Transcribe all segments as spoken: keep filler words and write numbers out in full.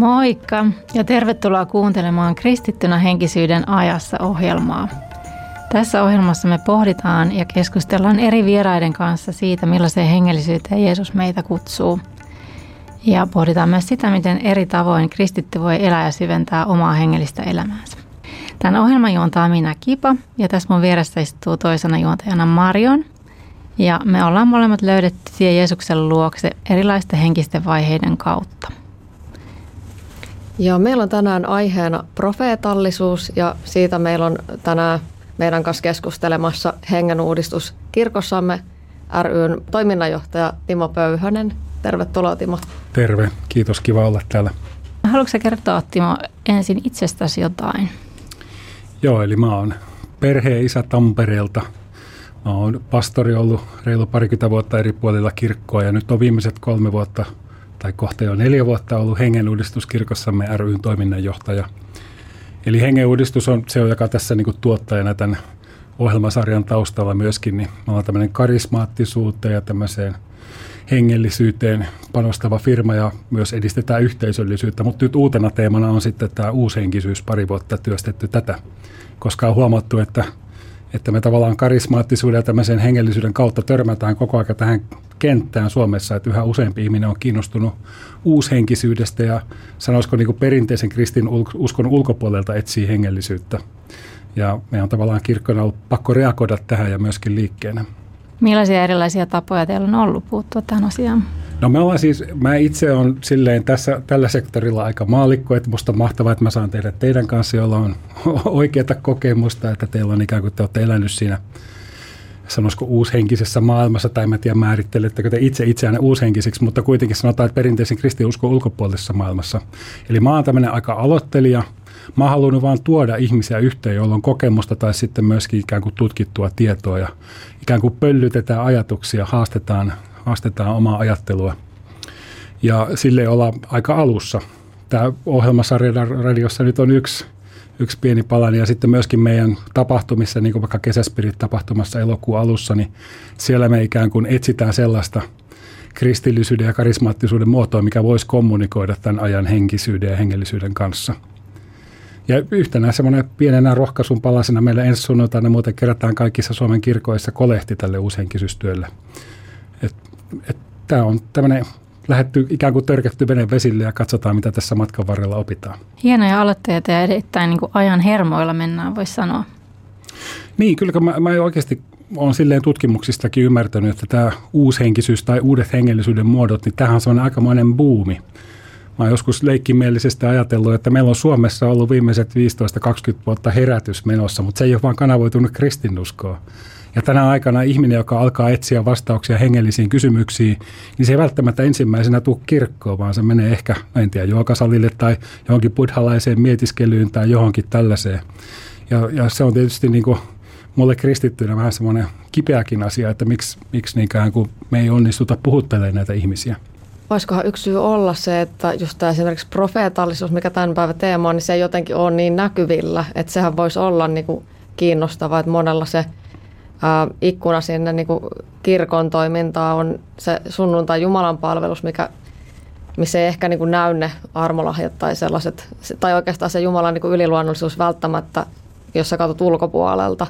Moikka ja tervetuloa kuuntelemaan Kristittynä henkisyyden ajassa -ohjelmaa. Tässä ohjelmassa me pohditaan ja keskustellaan eri vieraiden kanssa siitä, millaiseen hengellisyyteen Jeesus meitä kutsuu. Ja pohditaan myös sitä, miten eri tavoin kristitty voi elää ja syventää omaa hengellistä elämäänsä. Tämän ohjelman juontaa minä, Kipa, ja tässä mun vieressä istuu toisena juontajana Marion. Ja me ollaan molemmat löydetty tie Jeesuksen luokse erilaisten henkisten vaiheiden kautta. Ja meillä on tänään aiheena profeetallisuus ja siitä meillä on tänään meidän kanssa keskustelemassa hengenuudistus kirkossamme ry:n toiminnanjohtaja Timo Pöyhönen. Tervetuloa, Timo. Terve, kiitos, kiva olla täällä. Haluatko kertoa, Timo, ensin itsestäsi jotain? Joo, eli mä oon perheen isä Tampereelta. Mä oon pastori ollut reilu parikymmentä vuotta eri puolilla kirkkoa ja nyt on viimeiset kolme vuotta tai kohta jo neljä vuotta ollut hengenuudistuskirkossamme ry:n toiminnanjohtaja. Eli hengenuudistus on se, joka tässä niin kuin tuottajana tämän ohjelmasarjan taustalla myöskin, niin me ollaan tämmöinen karismaattisuuteen ja tämmöiseen hengellisyyteen panostava firma ja myös edistetään yhteisöllisyyttä, mutta nyt uutena teemana on sitten tämä uushenkisyys, pari vuotta työstetty tätä, koska on huomattu, että, että me tavallaan karismaattisuuden ja tämmöisen hengellisyyden kautta törmätään koko ajan tähän kenttään Suomessa, että yhä useampi ihminen on kiinnostunut uushenkisyydestä ja sanoisiko niin kuin perinteisen kristin uskon ulkopuolelta etsii hengellisyyttä. Ja meidän on tavallaan kirkkona ollut pakko reagoida tähän ja myöskin liikkeenä. Millaisia erilaisia tapoja teillä on ollut puuttua tähän asiaan? No me ollaan siis, mä itse olen silleen tässä, tällä sektorilla aika maallikko, että musta on mahtavaa, että mä saan tehdä teidän kanssa, jolla on oikeata kokemusta, että teillä on ikään kuin te olette elänyt siinä, sanoisiko uushenkisessä maailmassa, tai mä tiedän määrittelettekö te itse itseänne uushenkisiksi, mutta kuitenkin sanotaan, että perinteisen kristinuskon ulkopuolisessa maailmassa. Eli mä oon tämmöinen aika aloittelija. Mä oon halunnut vaan tuoda ihmisiä yhteen, joilla on kokemusta tai sitten myöskin ikään kuin tutkittua tietoa ja ikään kuin pöllytetään ajatuksia, haastetaan, haastetaan omaa ajattelua. Ja sille ollaan aika alussa. Tämä ohjelmasarja radiossa nyt on yksi, yksi pieni palanen ja sitten myöskin meidän tapahtumissa, niin kuin vaikka Kesäspirit-tapahtumassa elokuun alussa, niin siellä me ikään kuin etsitään sellaista kristillisyyden ja karismaattisuuden muotoa, mikä voisi kommunikoida tämän ajan henkisyyden ja hengellisyyden kanssa. Ja yhtenä semmoinen pienenä rohkaisun palasena meillä ensi sunnuntaina muuten kerätään kaikissa Suomen kirkoissa kolehti tälle uushenkisystyölle. Tämä on tämmöinen lähdetty ikään kuin törkätty veneen vesille ja katsotaan, mitä tässä matkan varrella opitaan. Hienoja aloitteita ja erittäin niin kuin ajan hermoilla mennään, voisi sanoa. Niin, kyllä mä, mä oikeasti olen silleen tutkimuksistakin ymmärtänyt, että tämä uushenkisyys tai uudet hengellisyyden muodot, niin tämähän on semmoinen aikamoinen buumi. Mä oon joskus leikkimielisesti ajatellut, että meillä on Suomessa ollut viimeiset viisitoista kaksikymmentä vuotta herätys menossa, mutta se ei ole vaan kanavoitunut kristinuskoon. Ja tänä aikana ihminen, joka alkaa etsiä vastauksia hengellisiin kysymyksiin, niin se ei välttämättä ensimmäisenä tule kirkkoon, vaan se menee ehkä, en tiedä, joogasalille tai johonkin buddhalaiseen mietiskelyyn tai johonkin tällaiseen. Ja, ja se on tietysti niin kuin mulle kristittynä vähän semmoinen kipeäkin asia, että miksi, miksi niinkään kun me ei onnistuta puhuttelemaan näitä ihmisiä. Voisikohan yksi syy olla se, että just tämä esimerkiksi profeetallisuus, mikä tämän päivän teema on, niin se ei jotenkin ole niin näkyvillä, että sehän voisi olla niin kuin kiinnostavaa, että monella se ää, ikkuna sinne niin kuin kirkon toimintaa on se sunnuntai Jumalan palvelus, mikä, missä ei ehkä niin kuin näy ne armolahjat tai sellaiset, tai oikeastaan se Jumalan niin kuin yliluonnollisuus välttämättä, jos sä katsot ulkopuolelta.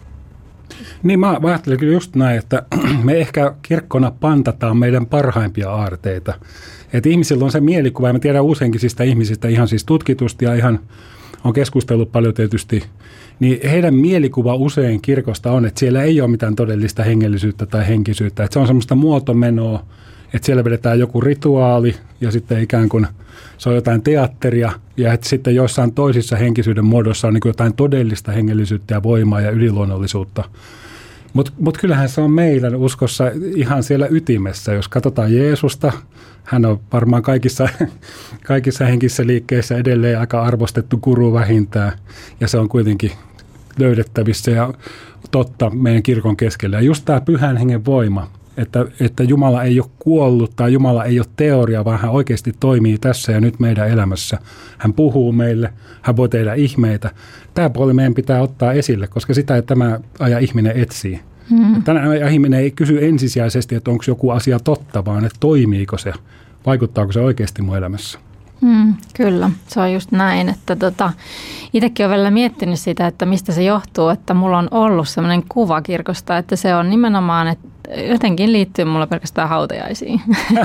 Niin mä, mä ajattelin kyllä just näin, että me ehkä kirkkona pantataan meidän parhaimpia aarteita. Että ihmisillä on se mielikuva, ja mä tiedän uushenkisistä ihmisistä ihan siis tutkitusti ja ihan on keskustellut paljon tietysti, niin heidän mielikuva usein kirkosta on, että siellä ei ole mitään todellista hengellisyyttä tai henkisyyttä. Että se on semmoista muotomenoa, että siellä vedetään joku rituaali ja sitten ikään kuin se on jotain teatteria ja että sitten joissain toisissa henkisyyden muodossa on niin kuin jotain todellista hengellisyyttä ja voimaa ja yliluonnollisuutta. Mutta mut kyllähän se on meidän uskossa ihan siellä ytimessä. Jos katsotaan Jeesusta, hän on varmaan kaikissa, kaikissa henkisissä liikkeissä edelleen aika arvostettu guru vähintään ja se on kuitenkin löydettävissä ja totta meidän kirkon keskellä. Ja just tämä pyhän hengen voima. Että, että Jumala ei ole kuollut tai Jumala ei ole teoria, vaan hän oikeasti toimii tässä ja nyt meidän elämässä. Hän puhuu meille, hän voi tehdä ihmeitä. Tämä puoli meidän pitää ottaa esille, koska sitä ei tämä ajan ihminen etsii. Hmm. Tänä ajan ihminen ei kysy ensisijaisesti, että onko joku asia totta, vaan että toimiiko se, vaikuttaako se oikeasti mun elämässä. Mm, kyllä, se on just näin, että tota, itsekin olen välillä miettinyt sitä, että mistä se johtuu, että mulla on ollut sellainen kuva kirkosta, että se on nimenomaan, että jotenkin liittyy mulla pelkästään hautajaisiin.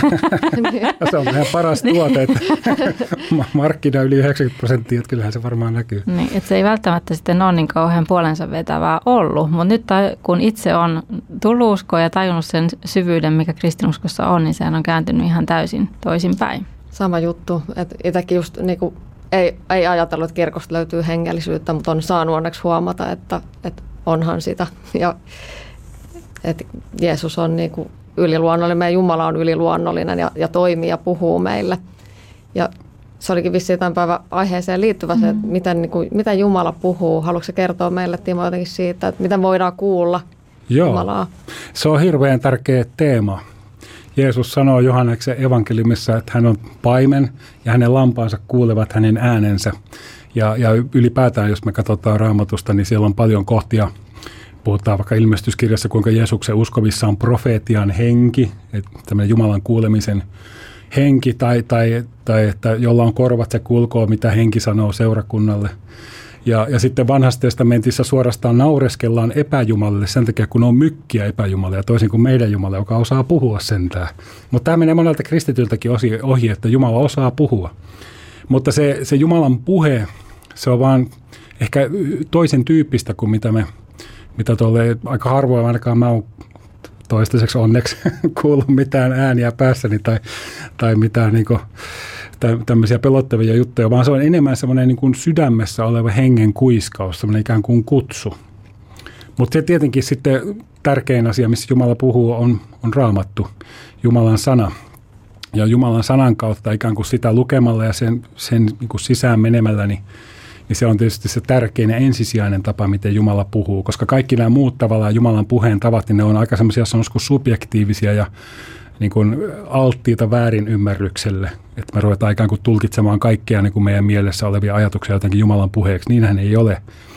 Se on ihan paras tuote, että markkina yli yhdeksänkymmentä prosenttia, että kyllähän se varmaan näkyy. Niin, että se ei välttämättä sitten ole niin kauhean puolensa vetävää ollut, mutta nyt kun itse on tullut uskoon ja tajunnut sen syvyyden, mikä kristinuskossa on, niin sehän on kääntynyt ihan täysin toisinpäin. Sama juttu, että itsekin just niin kuin, ei, ei ajatellut, että kirkosta löytyy hengellisyyttä, mutta on saanut onneksi huomata, että, että onhan sitä. Ja että Jeesus on niin kuin yliluonnollinen, meidän Jumala on yliluonnollinen ja, ja toimii ja puhuu meille. Ja se olikin vissiin tämän päivän aiheeseen liittyvä se, että miten, niin kuin, miten Jumala puhuu. Haluatko se kertoa meille, Timo, jotenkin siitä, että miten voidaan kuulla Joo. Jumalaa? Se on hirveän tärkeä teema. Jeesus sanoo Johanneksen evankeliumissa, että hän on paimen ja hänen lampaansa kuulevat hänen äänensä. Ja, ja ylipäätään, jos me katsotaan Raamatusta, niin siellä on paljon kohtia. Puhutaan vaikka ilmestyskirjassa, kuinka Jeesuksen uskovissa on profeetian henki, että tämmöinen Jumalan kuulemisen henki, tai, tai, tai että jolla on korvat, se kulkoo, mitä henki sanoo seurakunnalle. Ja, ja sitten vanhassa testamentissa suorastaan naureskellaan epäjumalille sen takia, kun on mykkiä epäjumalia, ja toisin kuin meidän Jumala, joka osaa puhua sentään. Mutta tämä menee monelta kristityltäkin ohi, että Jumala osaa puhua. Mutta se, se Jumalan puhe, se on vaan ehkä toisen tyyppistä kuin mitä me, mitä tuolle aika harvoin, ainakaan mä oon toistaiseksi onneksi kuullut mitään ääniä päässäni tai, tai mitään niin kuin, tämmöisiä pelottavia juttuja, vaan se on enemmän semmoinen niin kuin sydämessä oleva hengen kuiskaus, semmoinen ikään kuin kutsu. Mutta se tietenkin sitten tärkein asia, missä Jumala puhuu, on, on Raamattu, Jumalan sana. Ja Jumalan sanan kautta ikään kuin sitä lukemalla ja sen, sen niin kuin sisään menemällä, niin, niin se on tietysti se tärkein ja ensisijainen tapa, miten Jumala puhuu. Koska kaikki nämä muut tavallaan Jumalan puheen tavat, niin ne on aika semmoisia sanoisiko subjektiivisia ja niin kuin alttiita väärinymmärrykselle, että me ruvetaan ikään kuin tulkitsemaan kaikkea niin kuin meidän mielessä olevia ajatuksia jotenkin Jumalan puheeksi. Niinhän ei ole,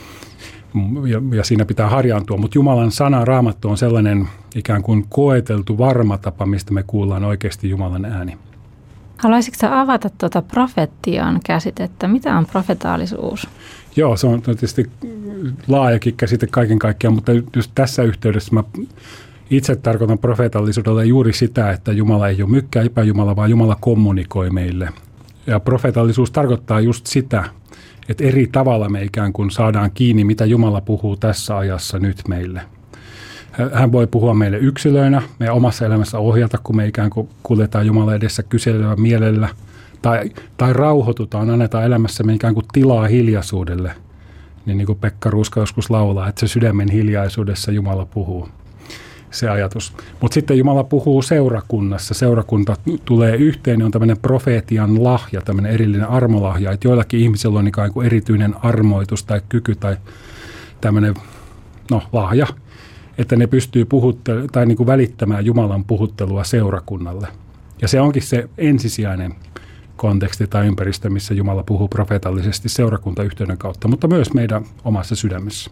ja, ja siinä pitää harjaantua, mutta Jumalan sana, Raamattu on sellainen ikään kuin koeteltu varma tapa, mistä me kuullaan oikeasti Jumalan ääni. Haluaisitko sä avata tuota profetian käsitettä? Mitä on profetaalisuus? Joo, se on tietysti laajakin käsite kaiken kaikkiaan, mutta just tässä yhteydessä mä itse tarkoitan profeetallisuudella juuri sitä, että Jumala ei ole mykkä epäjumala, vaan Jumala kommunikoi meille. Ja profeetallisuus tarkoittaa just sitä, että eri tavalla me ikään kuin saadaan kiinni, mitä Jumala puhuu tässä ajassa nyt meille. Hän voi puhua meille yksilöinä, meidän omassa elämässä ohjata, kun me ikään kuin kuljetaan Jumala edessä kyselyä mielellä. Tai, tai rauhoitutaan, annetaan elämässämme ikään kuin tilaa hiljaisuudelle. Niin, niin kuin Pekka Ruuska joskus laulaa, että se sydämen hiljaisuudessa Jumala puhuu. Se ajatus. Mutta sitten Jumala puhuu seurakunnassa. Seurakunta tulee yhteen, niin on tämmöinen profeetian lahja, tämmöinen erillinen armolahja, että joillakin ihmisillä on ikään kuin erityinen armoitus tai kyky tai tämmöinen no, lahja, että ne pystyy puhuttelemaan tai niin kuin välittämään Jumalan puhuttelua seurakunnalle. Ja se onkin se ensisijainen konteksti tai ympäristö, missä Jumala puhuu profeetallisesti seurakuntayhteyden kautta, mutta myös meidän omassa sydämessä.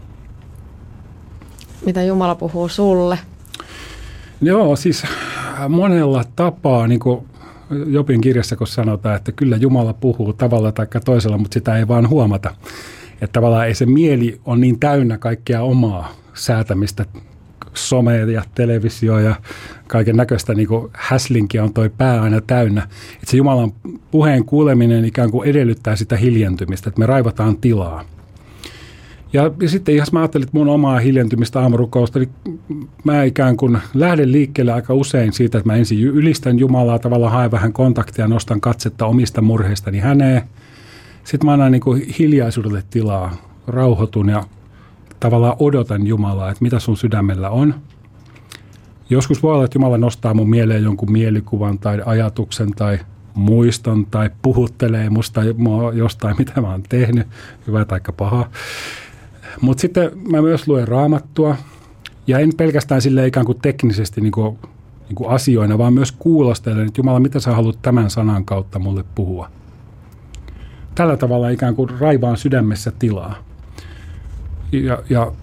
Mitä Jumala puhuu sulle? Joo, siis monella tapaa, niin kuin Jobin kirjassa, kun sanotaan, että kyllä Jumala puhuu tavalla tai toisella, mutta sitä ei vaan huomata. Että tavallaan ei se mieli on niin täynnä kaikkea omaa säätämistä, some ja televisio ja kaiken näköistä niin kuin häslinkiä on toi pää aina täynnä. Että se Jumalan puheen kuuleminen ikään kuin edellyttää sitä hiljentymistä, että me raivataan tilaa. Ja, ja sitten jos mä ajattelin, että mun omaa hiljentymistä aamurukousta, niin mä ikään kuin lähden liikkeelle aika usein siitä, että mä ensin ylistän Jumalaa, tavallaan haen vähän kontaktia, nostan katsetta omista murheistani häneen. Sitten mä annan niin kuin hiljaisuudelle tilaa, rauhoitun ja tavallaan odotan Jumalaa, että mitä sun sydämellä on. Joskus voi olla, että Jumala nostaa mun mieleen jonkun mielikuvan tai ajatuksen tai muiston tai puhuttelee musta jostain, mitä mä oon tehnyt, hyvä tai paha. Mutta sitten mä myös luen Raamattua, ja en pelkästään sille ikään kuin teknisesti niin kuin, niin kuin asioina, vaan myös kuulostelen, että Jumala, mitä sä haluat tämän sanan kautta mulle puhua. Tällä tavalla ikään kuin raivaan sydämessä tilaa. Ja, ja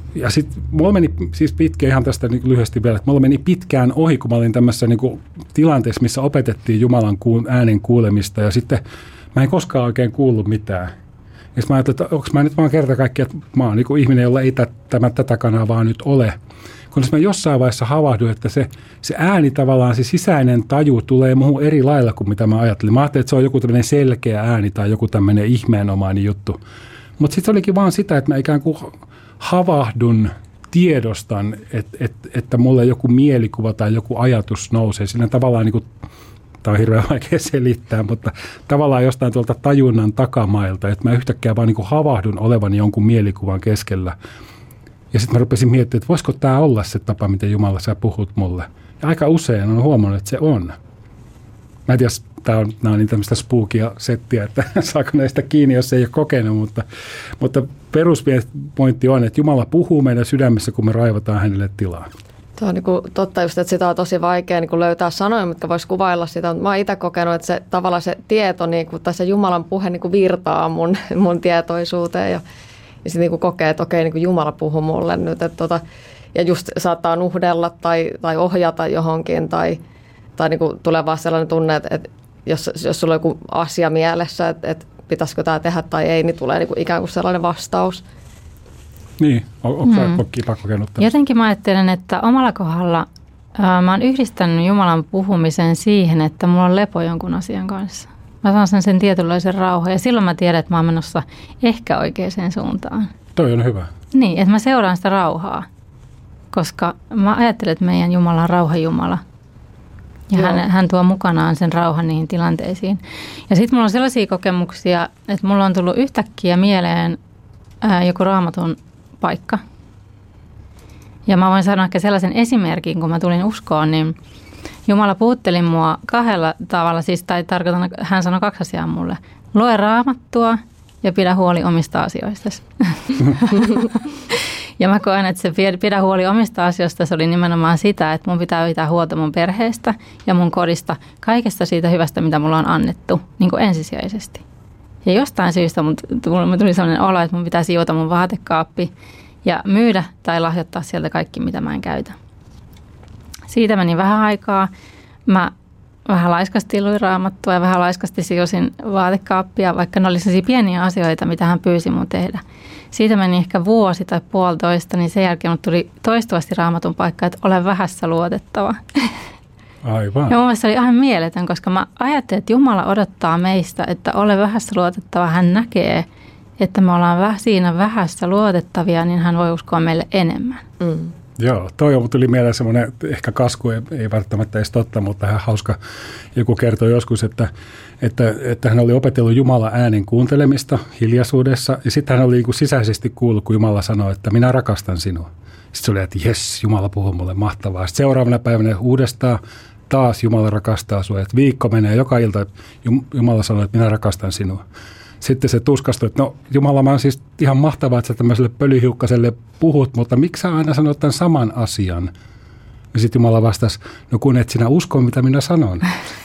Ja sitten mulla meni siis pitkään, ihan tästä niin lyhyesti vielä, että mulla meni pitkään ohi, kun mä olin tämmöisessä niin tilanteessa, missä opetettiin Jumalan äänen kuulemista, ja sitten mä en koskaan oikein kuullut mitään. Ja mä ajattelin, että onko mä nyt vaan kerta kaikkiaan, että mä oon niin ihminen, jolla ei tämä tätä kanavaa nyt ole. Kunnes mä jossain vaiheessa havahduin, että se, se ääni tavallaan, se sisäinen taju tulee muuhun eri lailla kuin mitä mä ajattelin. Mä ajattelin, että se on joku tämmöinen selkeä ääni tai joku tämmöinen ihmeenomainen juttu. Mutta sitten se olikin vaan sitä, että mä ikään kuin havahdun, tiedostan, että, että, että mulle joku mielikuva tai joku ajatus nousee. Sillä tavallaan, niin kuin, tämä on hirveän vaikea selittää, mutta tavallaan jostain tuolta tajunnan takamailta, että mä yhtäkkiä vaan niin kuin havahdun olevani jonkun mielikuvan keskellä. Ja sitten mä rupesin miettimään, että voisiko tämä olla se tapa, miten Jumala sä puhut mulle. Ja aika usein on huomannut, että se on. Mä en tiedä, tämä on, nämä on niin tämmöistä spookia settiä, että saako näistä kiinni, jos ei ole kokenut, mutta, mutta peruspointti on, että Jumala puhuu meidän sydämessä, kun me raivataan hänelle tilaa. Tuo on niin kuin totta just, että sitä on tosi vaikea niin kuin löytää sanoja, mitkä voisi kuvailla sitä. Mä oon itse kokenut, että se, tavallaan se tieto niin kuin, tai se Jumalan puhe niin kuin virtaa mun, mun tietoisuuteen ja, ja sitten niin kokee, että okei, niin kuin Jumala puhuu mulle nyt. Että tota, ja just saattaa nuhdella tai, tai ohjata johonkin tai, tai niin kuin tulee vaan sellainen tunne, että, että jos, jos sulla on joku asia mielessä, että, että pitäisikö tämä tehdä tai ei, niin tulee niin kuin ikään kuin sellainen vastaus. Niin, on, onko sä mm. kipa kokenut tämmöistä? Jotenkin mä ajattelen, että omalla kohdalla ää, mä oon yhdistänyt Jumalan puhumisen siihen, että mulla on lepo jonkun asian kanssa. Mä saan sen, sen tietynlaisen rauhan ja silloin mä tiedän, että mä oon menossa ehkä oikeaan suuntaan. Toi on hyvä. Niin, että mä seuraan sitä rauhaa, koska mä ajattelen, että meidän Jumala on rauhan Jumala. Ja hän, hän tuo mukanaan sen rauhan niihin tilanteisiin. Ja sitten mulla on sellaisia kokemuksia, että mulla on tullut yhtäkkiä mieleen ää, joku Raamatun paikka. Ja mä voin sanoa ehkä sellaisen esimerkin, kun mä tulin uskoon, niin Jumala puhutteli mua kahdella tavalla, siis, tai tarkoitan, hän sanoi kaksi asiaa mulle. Lue Raamattua ja pidä huoli omista asioistasi. Ja mä koen, että se pidä huoli omista asioista, se oli nimenomaan sitä, että mun pitää pitää huolta mun perheestä ja mun kodista, kaikesta siitä hyvästä, mitä mulla on annettu, niin kuin ensisijaisesti. Ja jostain syystä mun tuli sellainen olo, että mun pitää siivota mun vaatekaappi ja myydä tai lahjoittaa sieltä kaikki, mitä mä en käytä. Siitä meni vähän aikaa. Mä vähän laiskasti luin Raamattua ja vähän laiskasti sijoisin vaatekaappia, vaikka ne oli sellaisia pieniä asioita, mitä hän pyysi mun tehdä. Siitä meni ehkä vuosi tai puolitoista, niin sen jälkeen mut tuli toistuvasti Raamatun paikka, että ole vähässä luotettava. Aivan. Ja mun mielestä se oli aivan mieletön, koska mä ajattelin, että Jumala odottaa meistä, että ole vähässä luotettava. Hän näkee, että me ollaan siinä vähässä luotettavia, niin hän voi uskoa meille enemmän. Mm. Joo, toi on, tuli mieleen semmoinen, ehkä kasku ei, ei välttämättä edes totta, mutta ihan hauska. Joku kertoi joskus, että, että, että hän oli opetellut Jumalan äänen kuuntelemista hiljaisuudessa. Ja sitten hän oli niin kuin sisäisesti kuullut, kun Jumala sanoi, että minä rakastan sinua. Sitten se oli, että jes, Jumala puhuu mulle mahtavaa. Sitten seuraavana päivänä uudestaan taas Jumala rakastaa sinua. Että viikko menee joka ilta, Jumala sanoi, että minä rakastan sinua. Sitten se tuskastui, että no Jumala, mä on siis ihan mahtavaa, että sä tämmöiselle pölyhiukkaselle puhut, mutta miksi sä aina sanot tämän saman asian? Ja sitten Jumala vastasi, no kun et sinä usko, mitä minä sanon.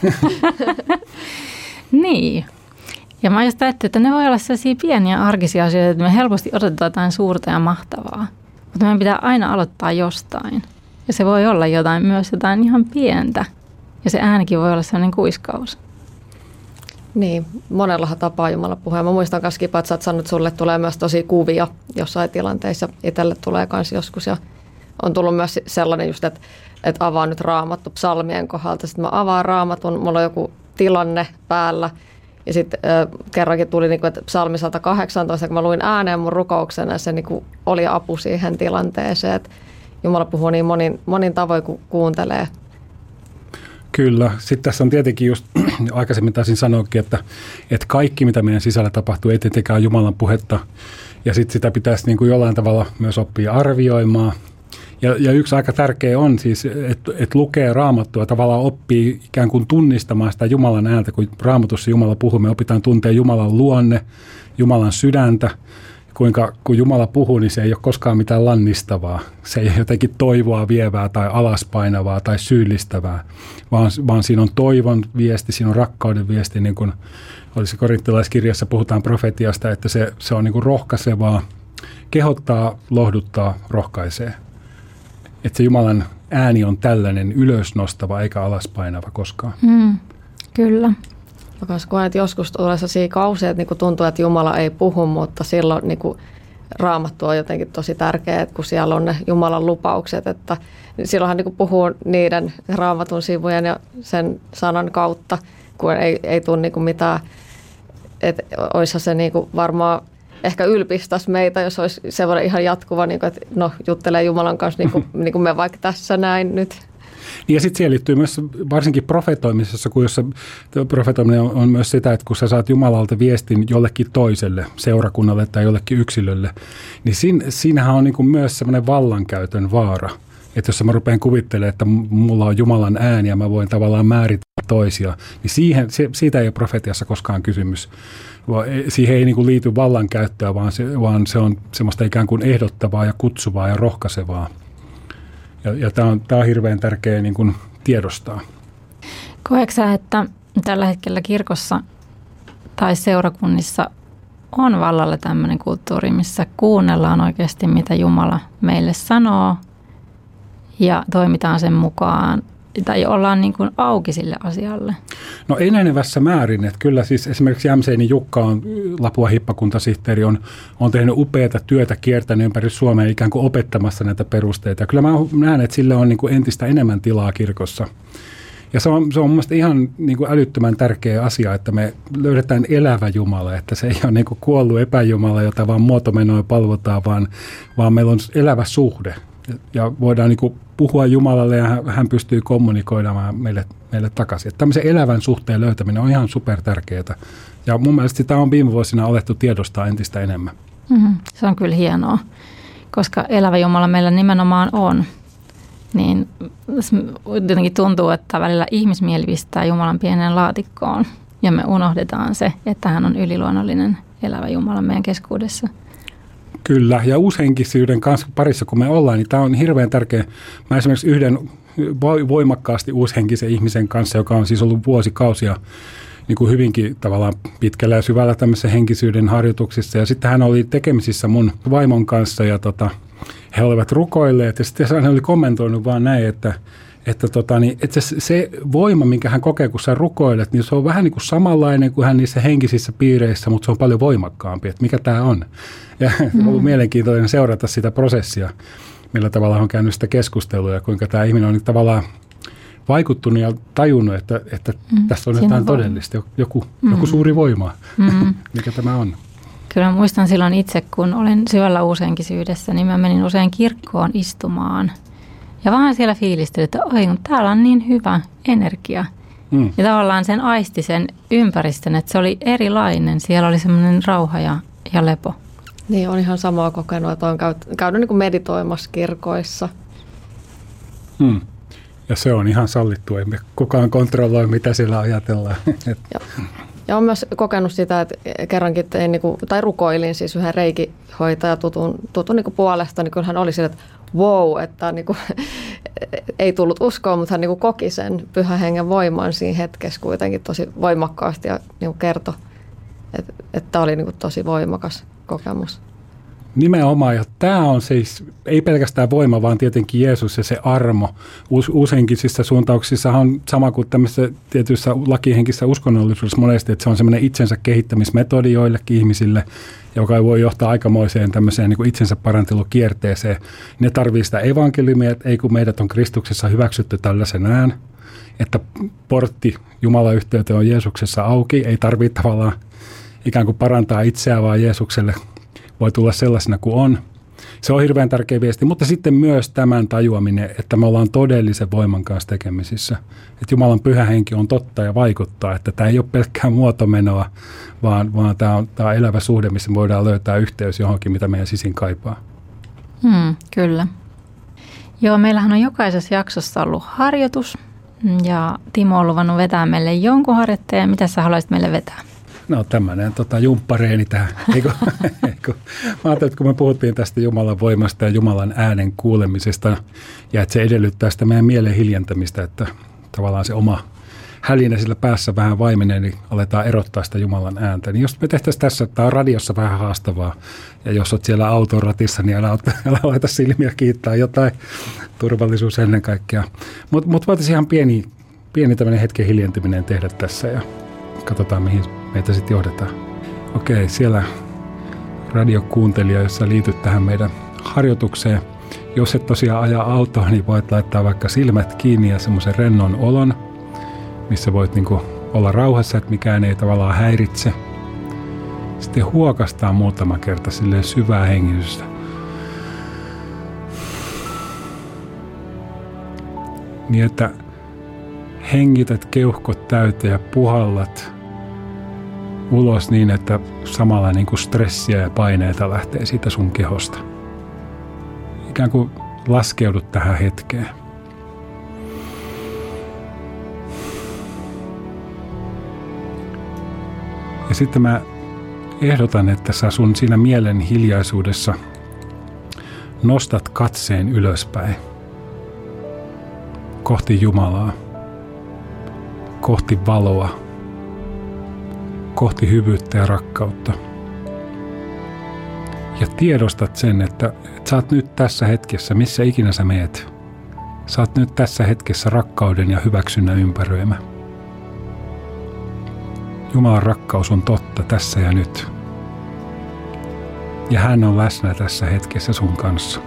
Niin. Ja mä just ajattelin, että ne voi olla sellaisia pieniä arkisia asioita, että me helposti odotetaan jotain suurta ja mahtavaa. Mutta meidän pitää aina aloittaa jostain. Ja se voi olla jotain myös jotain ihan pientä. Ja se äänikin voi olla sellainen kuiskaus. Niin, monellahan tapaa Jumala puhuu. Mä muistan myös Kipa, että sä oot sanonut, että sulle tulee myös tosi kuvia jossain tilanteissa. Itselle tulee myös joskus. Ja on tullut myös sellainen just, että, että avaan nyt Raamattu psalmien kohdalta. Sitten mä avaan Raamatun, mulla on joku tilanne päällä. Ja sitten äh, kerrankin tuli, niin kuin, että psalmi sata kahdeksantoista, kun mä luin ääneen mun rukouksena, ja se niin kuin, oli apu siihen tilanteeseen. Että Jumala puhuu niin monin, monin tavoin, kun kuuntelee. Kyllä. Sitten tässä on tietenkin just, aikaisemmin taisin sanoakin, että, että kaikki mitä meidän sisällä tapahtuu ei tietenkään Jumalan puhetta. Ja sitten sitä pitäisi niin kuin jollain tavalla myös oppia arvioimaan. Ja, ja yksi aika tärkeä on siis, että, että lukee Raamattua, tavallaan oppii ikään kuin tunnistamaan sitä Jumalan ääntä. Kun Raamatussa Jumala puhuu, me opitaan tuntea Jumalan luonne, Jumalan sydäntä. Kuinka kun Jumala puhuu, niin se ei ole koskaan mitään lannistavaa. Se ei ole jotenkin toivoa vievää tai alaspainavaa tai syyllistävää, vaan, vaan siinä on toivon viesti, siinä on rakkauden viesti, niin kuin olisi korinttilaiskirjassa puhutaan profetiasta, että se, se on niin kuin rohkaisevaa kehottaa, lohduttaa, rohkaisee. Että se Jumalan ääni on tällainen ylösnostava eikä alaspainava koskaan. Mm, kyllä. Koen, että joskus tulee sellaisia kausia, että niinku tuntuu, että Jumala ei puhu, mutta silloin niinku Raamattu on jotenkin tosi tärkeä, että kun siellä on ne Jumalan lupaukset, että silloinhan niinku puhuu niiden Raamatun sivujen ja sen sanan kautta, kun ei, ei tule niinku mitään, että olisihan se niinku varmaan ehkä ylpistäisi meitä, jos olisi semmoinen ihan jatkuva, niinku, että no juttelee Jumalan kanssa niin kuin, niin kuin me vaikka tässä näin nyt. Ja sitten siihen liittyy myös varsinkin profetoimisessa, kun jossa profetoiminen on, on myös sitä, että kun sä saat Jumalalta viestin jollekin toiselle, seurakunnalle tai jollekin yksilölle, niin siinä, siinähän on niin kuin myös semmoinen vallankäytön vaara. Että jos mä rupean kuvittelemaan, että mulla on Jumalan ääni ja mä voin tavallaan määritellä toisia, niin siihen, siitä ei ole profetiassa koskaan kysymys. Siihen ei niin kuin liity vallankäyttöä, vaan se, vaan se on semmoista ikään kuin ehdottavaa ja kutsuvaa ja rohkaisevaa. Ja, ja tämä on, tämä on hirveän tärkeää niin kuin tiedostaa. Koetko sä, että tällä hetkellä kirkossa tai seurakunnissa on vallalla tämmöinen kulttuuri, missä kuunnellaan oikeasti, mitä Jumala meille sanoo ja toimitaan sen mukaan, tai ollaan niin kuin auki sille asialle? No enenevässä määrin, että kyllä siis esimerkiksi Jämseinin Jukka on, Lapua hippakuntasihteeri, on, on tehnyt upeata työtä, kiertänyt ympäri Suomea ikään kuin opettamassa näitä perusteita. Ja kyllä mä näen, että sille on niin kuin entistä enemmän tilaa kirkossa. Ja se on, se on mun mielestä ihan niin kuin älyttömän tärkeä asia, että me löydetään elävä Jumala, että se ei ole niin kuin kuollut epäjumala, jota vaan muotomenoja palvotaan, vaan, vaan meillä on elävä suhde. Ja voidaan niin kuin puhua Jumalalle ja hän pystyy kommunikoimaan meille, meille takaisin. Että tämmöisen elävän suhteen löytäminen on ihan super tärkeää. Ja mun mielestä sitä on viime vuosina alettu tiedostaa entistä enemmän. Mm-hmm. Se on kyllä hienoa, koska elävä Jumala meillä nimenomaan on. Niin jotenkin tuntuu, että välillä ihmismieli pistää Jumalan pieneen laatikkoon ja me unohdetaan se, että hän on yliluonnollinen elävä Jumala meidän keskuudessa. Kyllä, ja uushenkisyyden kanssa parissa kun me ollaan, niin tämä on hirveän tärkeä. Mä esimerkiksi yhden voimakkaasti uushenkisen ihmisen kanssa, joka on siis ollut vuosikausia niin kuin hyvinkin tavallaan pitkällä ja syvällä tämmöisessä henkisyyden harjoituksissa. Ja sitten hän oli tekemisissä mun vaimon kanssa ja tota, he olivat rukoilleet ja sitten hän oli kommentoinut vaan näin, että Että, tota, niin, että se, se voima, minkä hän kokee, kun sä rukoilet, niin se on vähän niin kuin samanlainen kuin hän niissä henkisissä piireissä, mutta se on paljon voimakkaampi, että mikä tämä on. Ja mm. on ollut mielenkiintoinen seurata sitä prosessia, millä tavalla on käynyt sitä keskustelua ja kuinka tämä ihminen on niin tavallaan vaikuttunut ja tajunnut, että, että mm. tässä on jotain todellista, joku, mm. joku suuri voima, mm. mikä tämä on. Kyllä muistan silloin itse, kun olin syvällä uushenkisyydessä, niin mä menin usein kirkkoon istumaan. Ja vähän siellä fiilisteli, että oi, täällä on niin hyvä energia. Mm. Ja tavallaan sen aisti sen ympäristön, että se oli erilainen. Siellä oli semmoinen rauha ja, ja lepo. Niin, on ihan samaa kokenut, että olen käynyt, käynyt niin kuin meditoimassa kirkoissa. Mm. Ja se on ihan sallittu, emme kukaan kontrolloi, mitä siellä ajatellaan. Ja, ja olen myös kokenut sitä, että kerrankin tein, niin kuin, tai rukoilin siis yhden reikihoitaja tutun, tutun niin kuin puolesta, niin kyllä hän oli sillä, että wow, että niin kuin, ei tullut uskoa, mutta hän niin kuin koki sen pyhän hengen voiman siinä hetkessä kuitenkin tosi voimakkaasti ja niin kuin kertoi, että, että tämä oli niin kuin tosi voimakas kokemus. Nimenomaan, ja tämä on siis ei pelkästään voima, vaan tietenkin Jeesus ja se armo. Uus, uushenkisissä suuntauksissa on sama kuin tämmöisessä tietyissä lakihenkisissä uskonnollisuudessa monesti, että se on semmoinen itsensä kehittämismetodi joillekin ihmisille, joka voi johtaa aikamoiseen tämmöiseen niin kuin itsensä parantelukierteeseen. Ne tarvitsee sitä evankeliumia, että ei kun meidät on Kristuksessa hyväksytty tällaisenään, että portti Jumalan yhteyteen on Jeesuksessa auki, ei tarvitse tavallaan ikään kuin parantaa itseään, vaan Jeesukselle voi tulla sellaisena kuin on. Se on hirveän tärkeä viesti, mutta sitten myös tämän tajuaminen, että me ollaan todellisen voiman kanssa tekemisissä. Että Jumalan pyhä henki on totta ja vaikuttaa, että tämä ei ole pelkkää muotomenoa, vaan, vaan tämä on, tämä on elävä suhde, missä me voidaan löytää yhteys johonkin, mitä meidän sisin kaipaa. Hmm, kyllä. Joo, meillähän on jokaisessa jaksossa ollut harjoitus ja Timo on luvannut vetää meille jonkun harjoitteen. Mitä sä haluaisit meille vetää? No tämmöinen tota, jumppareeni tähän. Eiku, eiku. Mä ajattelin, että kun me puhuttiin tästä Jumalan voimasta ja Jumalan äänen kuulemisesta ja että se edellyttää sitä meidän mielen hiljentämistä, että tavallaan se oma hälinä sillä päässä vähän vaimenee, niin aletaan erottaa sitä Jumalan ääntä. Niin jos me tehtäisiin tässä, tämä on radiossa vähän haastavaa, ja jos olet siellä auton ratissa, niin älä, älä laita silmiä kiittää jotain, turvallisuus ennen kaikkea. Mutta mut voitaisiin ihan pieni, pieni tämmöinen hetken hiljentyminen tehdä tässä, ja katsotaan, mihin meitä sitten johdetaan. Okei, siellä radiokuuntelija, jos sä liityt tähän meidän harjoitukseen. Jos et tosiaan aja autoa, niin voit laittaa vaikka silmät kiinni ja semmoisen rennon olon, missä voit niinku olla rauhassa, että mikään ei tavallaan häiritse. Sitten huokastaa muutama kerta silleen syvää hengitystä. Niin, että hengität keuhkot täyteen ja puhallat ulos niin, että samalla niin kuin stressiä ja paineita lähtee siitä sun kehosta. Ikään kuin laskeudut tähän hetkeen. Ja sitten mä ehdotan, että sä sun siinä mielen hiljaisuudessa nostat katseen ylöspäin. Kohti Jumalaa. Kohti valoa. Kohti hyvyyttä ja rakkautta. Ja tiedostat sen, että, että sä oot nyt tässä hetkessä, missä ikinä sä meet. Sä oot nyt tässä hetkessä rakkauden ja hyväksynnän ympäröimä. Jumalan rakkaus on totta tässä ja nyt. Ja hän on läsnä tässä hetkessä sun kanssa.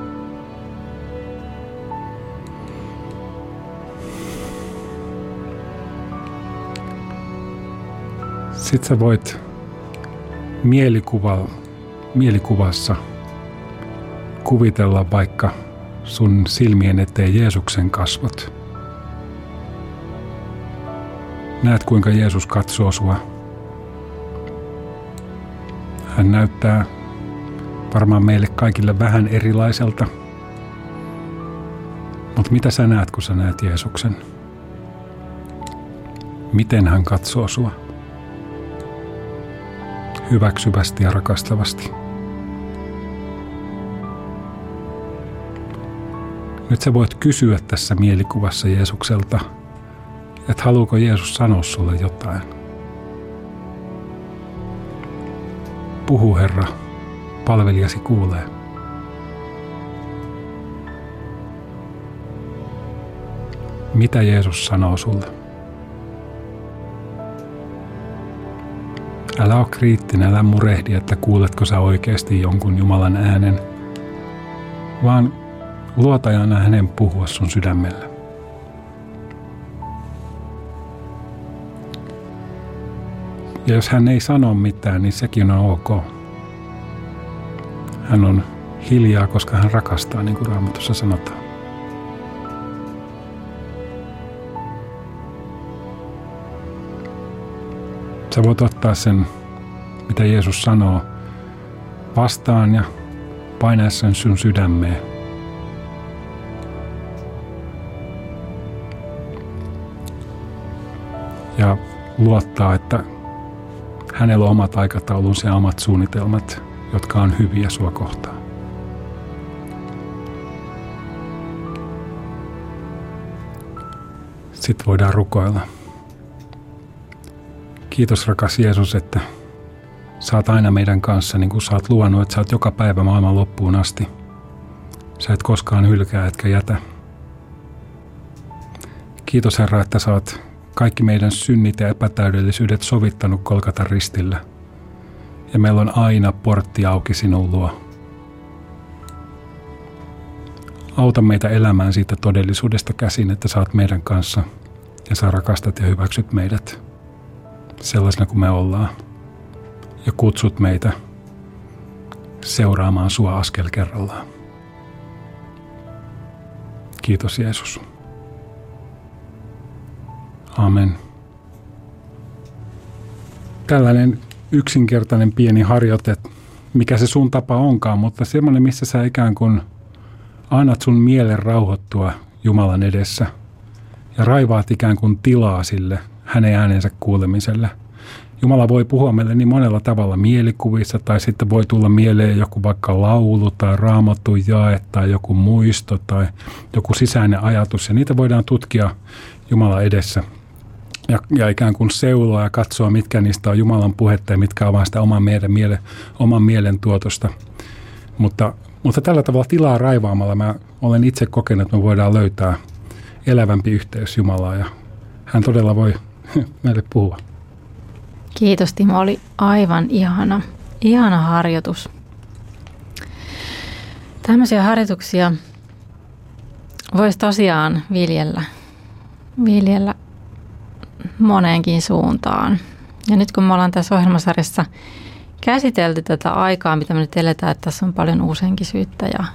Sitten sä voit mielikuva, mielikuvassa kuvitella vaikka sun silmien eteen Jeesuksen kasvot. Näet, kuinka Jeesus katsoo sua. Hän näyttää varmaan meille kaikille vähän erilaiselta. Mutta mitä sä näet, kun sä näet Jeesuksen? Miten hän katsoo sua? Hyväksyvästi ja rakastavasti. Nyt sä voit kysyä tässä mielikuvassa Jeesukselta, että haluuko Jeesus sanoa sulle jotain. Puhu, Herra, palvelijasi kuulee. Mitä Jeesus sanoo sulle? Älä ole kriittinen, älä murehdi, että kuuletko sä oikeasti jonkun Jumalan äänen, vaan luota ja anna hänen puhua sun sydämellä. Ja jos hän ei sano mitään, niin sekin on ok. Hän on hiljaa, koska hän rakastaa, niin kuin Raamatussa sanotaan. Sä voit ottaa sen, mitä Jeesus sanoo, vastaan ja painaa sen sun sydämeen. Ja luottaa, että hänellä on omat aikataulunsa ja omat suunnitelmat, jotka on hyviä sua kohtaan. Sitten voidaan rukoilla. Kiitos, rakas Jeesus, että sä oot aina meidän kanssa, niin kuin sä oot luvannut, että sä oot joka päivä maailman loppuun asti. Sä et koskaan hylkää etkä jätä. Kiitos, Herra, että sä oot kaikki meidän synnit ja epätäydellisyydet sovittanut Golgatan ristillä. Ja meillä on aina portti auki sinun luo. Auta meitä elämään siitä todellisuudesta käsin, että sä oot meidän kanssa ja sä rakastat ja hyväksyt meidät sellaisena kuin me ollaan. Ja kutsut meitä seuraamaan sua askel kerrallaan. Kiitos, Jeesus. Amen. Tällainen yksinkertainen pieni harjoite, mikä se sun tapa onkaan, mutta semmoinen, missä sä ikään kuin annat sun mielen rauhoittua Jumalan edessä ja raivaat ikään kuin tilaa sille hänen äänensä kuulemiselle. Jumala voi puhua meille niin monella tavalla mielikuvissa, tai sitten voi tulla mieleen joku vaikka laulu tai raamattu jae tai joku muisto tai joku sisäinen ajatus, ja niitä voidaan tutkia Jumalan edessä. ja, ja ikään kuin seuloa ja katsoa, mitkä niistä on Jumalan puhetta ja mitkä on vain sitä oman mielen, mielen, oman mielen tuotosta. Mutta, mutta tällä tavalla tilaa raivaamalla mä olen itse kokenut, että me voidaan löytää elävämpi yhteys Jumalaa ja hän todella voi meille puhua. Kiitos Timo, oli aivan ihana, ihana harjoitus. Tämmöisiä harjoituksia voisi tosiaan viljellä, viljellä moneenkin suuntaan. Ja nyt kun me ollaan tässä ohjelmasarjassa käsitelty tätä aikaa, mitä me nyt eletään, että tässä on paljon uushenkisyyttä ja,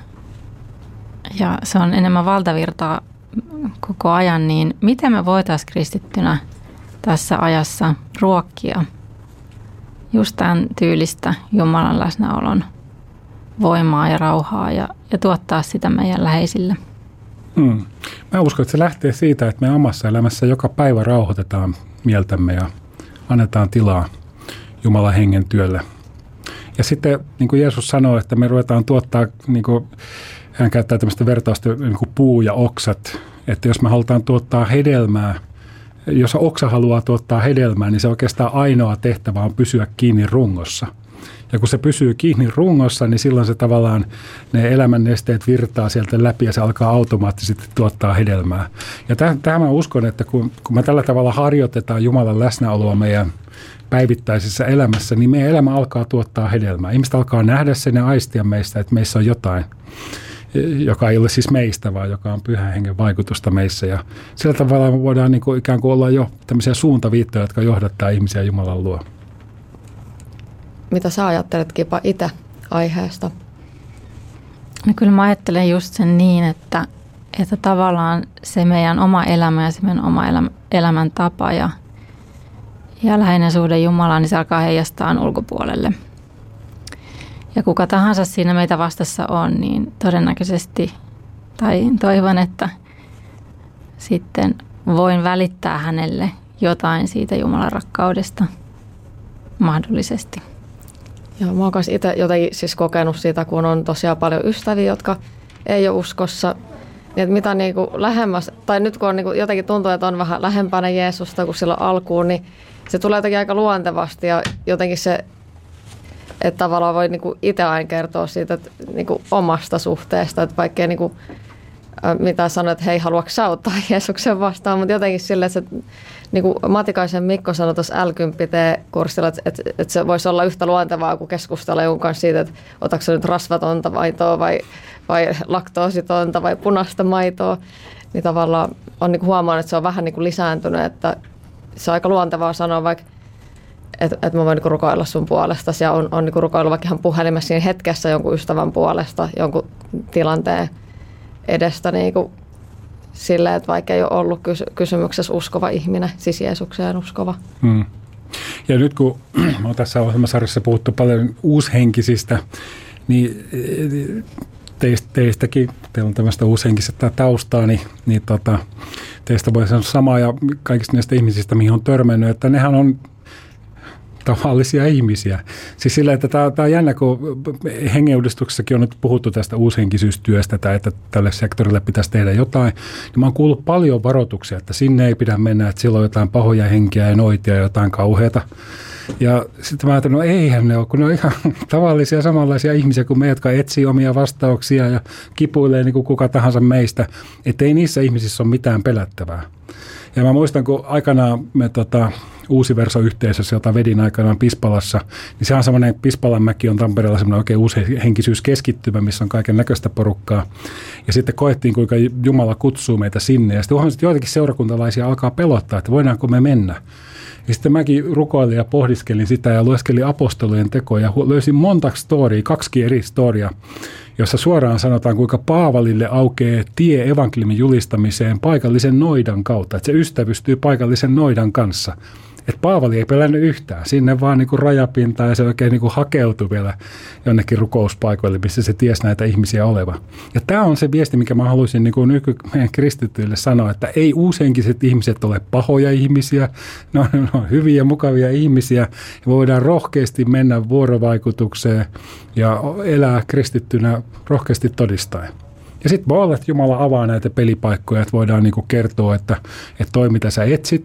ja se on enemmän valtavirtaa koko ajan, niin miten me voitaisiin kristittynä tässä ajassa ruokkia just tämän tyylistä Jumalan läsnäolon voimaa ja rauhaa ja, ja tuottaa sitä meidän läheisille? Hmm. Mä uskon, että se lähtee siitä, että me omassa elämässä joka päivä rauhoitetaan mieltämme ja annetaan tilaa Jumalan hengen työlle. Ja sitten niin kuin Jeesus sanoo, että me ruvetaan tuottaa, niin kuin hän käyttää tämmöistä vertausta, niin kuin puu ja oksat, että jos me halutaan tuottaa hedelmää, jos oksa haluaa tuottaa hedelmää, niin se oikeastaan ainoa tehtävä on pysyä kiinni rungossa. Ja kun se pysyy kiinni rungossa, niin silloin se tavallaan ne elämän nesteet virtaa sieltä läpi ja se alkaa automaattisesti tuottaa hedelmää. Ja tähän, tähän mä uskon, että kun, kun me tällä tavalla harjoitetaan Jumalan läsnäoloa meidän päivittäisessä elämässä, niin meidän elämä alkaa tuottaa hedelmää. Ihmiset alkaa nähdä sen ja aistia meistä, että meissä on jotain, joka ei ole siis meistä, vaan joka on pyhän hengen vaikutusta meissä. Ja sillä tavalla me voidaan niin kuin ikään kuin olla jo tämmöisiä suuntaviittoja, jotka johdattaa ihmisiä Jumalan luo. Mitä sä ajattelet, Kipa, itse aiheesta? No kyllä mä ajattelen just sen niin, että, että tavallaan se meidän oma elämä ja se meidän oma elämä, elämäntapa ja, ja läheinen suhde Jumalaan, niin se alkaa heijastaa ulkopuolelle. Ja kuka tahansa siinä meitä vastassa on, niin todennäköisesti, tai toivon, että sitten voin välittää hänelle jotain siitä Jumalan rakkaudesta mahdollisesti. Joo, mä oon kanssa itse jotenkin siis kokenut siitä, kun on tosiaan paljon ystäviä, jotka ei ole uskossa. Niin että mitä niin kuin lähemmäs, tai nyt kun on niin kuin jotenkin tuntuu, että on vähän lähempänä Jeesusta kuin silloin alkuun, niin se tulee jotenkin aika luontevasti ja jotenkin se, että tavallaan voi niin kuin itse aina kertoa siitä että niin kuin omasta suhteesta, että vaikkei niin kuin, mitä sanoit, että hei, haluatko sä ottaa Jeesuksen vastaan, mutta jotenkin silleen, että se, niin kuin Matikaisen Mikko sanoi tuossa L kymmenen T-kurssilla, että, että, että se voisi olla yhtä luontevaa kuin keskustella jonkun kanssa siitä, että otatko sä nyt rasvatonta maitoa vai, vai laktoositonta vai punaista maitoa, niin tavallaan on niin kuin huomannut, että se on vähän niin kuin lisääntynyt, että se on aika luontevaa sanoa vaikka, että, että mä voin niin kuin rukoilla sun puolesta ja on, on niin kuin rukoillut vaikka ihan puhelimessa siinä hetkessä jonkun ystävän puolesta, jonkun tilanteen edestä niin kuin silleen, että vaikka ei ole ollut kysymyksessä uskova ihminen, siis Jeesukseen uskova. Hmm. Ja nyt kun on tässä ohjelmasarjassa puhuttu paljon uushenkisistä, niin teist, teistäkin, teillä on tämmöistä uushenkistä taustaa, niin, niin tota, teistä voi sanoa samaa ja kaikista näistä ihmisistä, mihin on törmännyt, että nehän on tavallisia ihmisiä. Siis sillä, että tämä, tämä on jännä, kun hengenuudistuksessakin on nyt puhuttu tästä uushenkisyystyöstä tai että tälle sektorille pitäisi tehdä jotain. Niin mä oon kuullut paljon varoituksia, että sinne ei pidä mennä, että siellä on jotain pahoja henkiä ja noitia ja jotain kauheata. Ja sitten mä ajattelin, no eihän ne ole, kun ne on ihan tavallisia samanlaisia ihmisiä kuin me, jotka etsii omia vastauksia ja kipuilee niin kuin kuka tahansa meistä. Että ei niissä ihmisissä ole mitään pelättävää. Ja mä muistan, kun aikanaan me tota, Uusi Verso-yhteisössä, jota vedin aikanaan Pispalassa, niin se on semmoinen, Pispalanmäki on Tampereella semmoinen oikein uusi henkisyyskeskittymä, missä on kaiken näköistä porukkaa. Ja sitten koettiin, kuinka Jumala kutsuu meitä sinne. Ja sitten huomasin, että joitakin seurakuntalaisia alkaa pelottaa, että voidaanko me mennä. Ja sitten mäkin rukoilin ja pohdiskelin sitä ja lueskelin apostolujen tekoja ja löysin monta storia, kaksi eri storia, jossa suoraan sanotaan, kuinka Paavalille aukeaa tie evankeliumin julistamiseen paikallisen noidan kautta, että se ystävystyy paikallisen noidan kanssa. Että Paavali ei pelännyt yhtään, sinne vaan niin kuin rajapintaan ja se oikein niin kuin hakeutui vielä jonnekin rukouspaikoille, missä se tiesi näitä ihmisiä oleva. Ja tämä on se viesti, mikä mä haluaisin niin kuin nyky meidän kristittyille sanoa, että ei uushenkiset ihmiset ole pahoja ihmisiä, ne on, ne on hyviä, mukavia ihmisiä ja voidaan rohkeasti mennä vuorovaikutukseen ja elää kristittynä rohkeasti todistaen. Ja sitten voi olla, että Jumala avaa näitä pelipaikkoja, että voidaan niinku kertoa, että, että toi mitä sä etsit,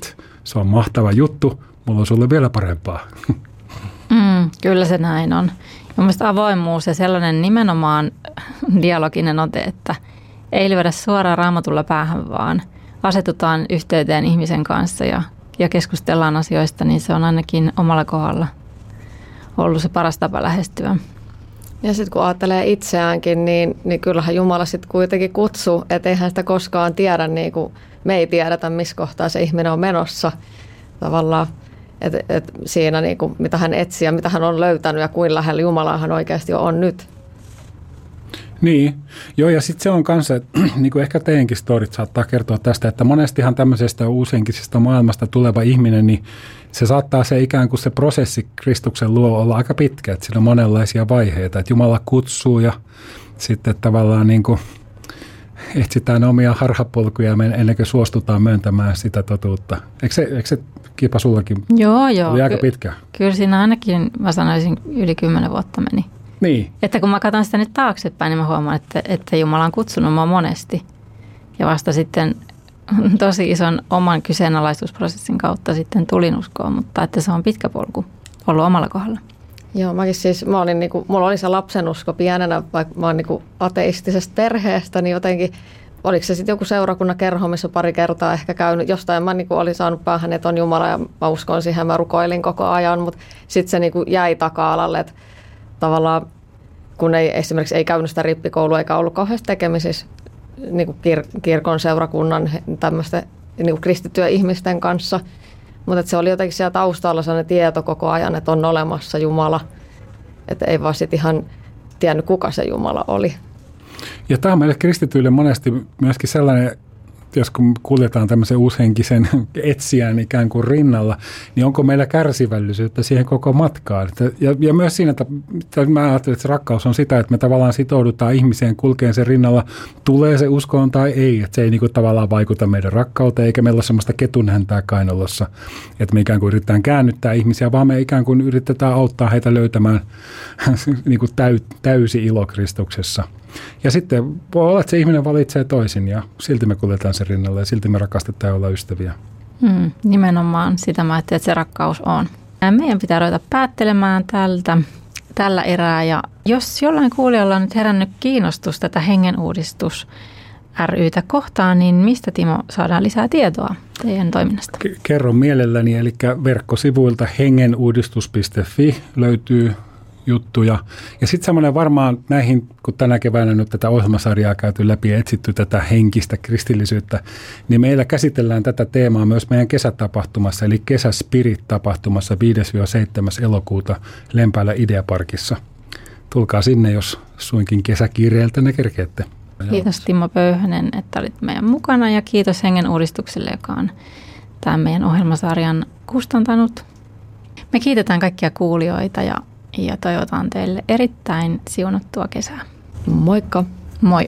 se on mahtava juttu, mulla on sulle vielä parempaa. Mm, kyllä se näin on. Mielestäni avoimuus ja sellainen nimenomaan dialoginen ote, että ei lyödä suoraan Raamatulla päähän, vaan asetutaan yhteyteen ihmisen kanssa ja, ja keskustellaan asioista, niin se on ainakin omalla kohdalla ollut se paras tapa lähestyä. Ja sitten kun ajattelee itseäänkin, niin, niin kyllähän Jumala sitten kuitenkin kutsuu, että eihän sitä koskaan tiedä, niin kuin me ei tiedetä, missä kohtaa se ihminen on menossa tavallaan. Että et siinä, niin kuin, mitä hän etsii ja mitä hän on löytänyt ja kuin lähellä Jumalaa hän oikeasti on nyt. Niin, joo, ja sitten se on kanssa, että niin kuin ehkä teidänkin storit saattaa kertoa tästä, että monestihan tämmöisestä uusinkisesta maailmasta tuleva ihminen, niin se saattaa se ikään kuin se prosessi Kristuksen luo olla aika pitkä, että siinä on monenlaisia vaiheita, että Jumala kutsuu ja sitten tavallaan niin kuin etsitään omia harhapolkuja ennen kuin suostutaan myöntämään sitä totuutta. Eikö se, eikö se Kipa sullakin joo, joo. oli aika Ky- pitkä? Kyllä siinä ainakin, mä sanoisin, yli kymmenen vuotta meni. Niin. Että kun mä katson sitä nyt taaksepäin, niin mä huomaan, että, että Jumala on kutsunut mua monesti. Ja vasta sitten tosi ison oman kyseenalaistusprosessin kautta sitten tulin uskoon, mutta että se on pitkä polku ollut omalla kohdalla. Joo, mäkin siis, mä olin niinku, mulla oli se lapsenusko pienenä, vaikka mä oon niinku ateistisesta perheestä, niin jotenkin, oliko se sitten joku seurakunnan kerho, missä pari kertaa ehkä käynyt, jostain mä niinku olin saanut päähän, että on Jumala ja mä uskon siihen, mä rukoilin koko ajan, mutta sitten se niinku jäi taka-alalle, että tavallaan kun ei esimerkiksi ei käynyt sitä rippikoulua eikä ollut kauheasti tekemisissä niinku kir- kirkon seurakunnan tämmöisten niinku kristittyjen ihmisten kanssa. Mutta se oli jotenkin siellä taustalla sellainen tieto koko ajan, että on olemassa Jumala. Että ei vaan sitten ihan tiennyt, kuka se Jumala oli. Ja tämä on meille kristityille monesti myöskin sellainen, jos kun kuljetaan tämmöisen uushenkisen etsijän ikään kuin rinnalla, niin onko meillä kärsivällisyyttä siihen koko matkaan? Ja, ja myös siinä, että mä ajattelen, että se rakkaus on sitä, että me tavallaan sitoudutaan ihmiseen kulkeen sen rinnalla, tulee se uskoon tai ei, että se ei niin kuin tavallaan vaikuta meidän rakkauteen, eikä meillä ole semmoista ketunhäntää kainalossa, että me ikään kuin yritetään käännyttää ihmisiä, vaan me ikään kuin yritetään auttaa heitä löytämään niin kuin täy, täysi ilo Kristuksessa. Ja sitten voi olla, että se ihminen valitsee toisin ja silti me kuljetaan sen rinnalla ja silti me rakastetaan olla ystäviä. Mm, nimenomaan sitä mä ajattelin, että se rakkaus on. Meidän pitää ruveta päättelemään tältä, tällä erää ja jos jollain kuulijalla on nyt herännyt kiinnostus tätä hengenuudistus ry:tä kohtaan, niin mistä Timo saadaan lisää tietoa teidän toiminnasta? Kerro mielelläni, eli verkkosivuilta hengenuudistus piste fi löytyy juttuja. Ja sitten semmoinen varmaan näihin, kun tänä keväänä nyt tätä ohjelmasarjaa käyty läpi ja etsitty tätä henkistä kristillisyyttä, niin meillä käsitellään tätä teemaa myös meidän kesätapahtumassa, eli Kesäspirit-tapahtumassa viides seitsemäs elokuuta Lempäälä Ideaparkissa. Tulkaa sinne, jos suinkin kesäkiireeltä ne kerkeette. Kiitos Timo Pöyhönen, että olit meidän mukana ja kiitos Hengen uudistukselle, joka on tämän meidän ohjelmasarjan kustantanut. Me kiitetään kaikkia kuulijoita ja Ja toivotan teille erittäin siunattua kesää. Moikka! Moi!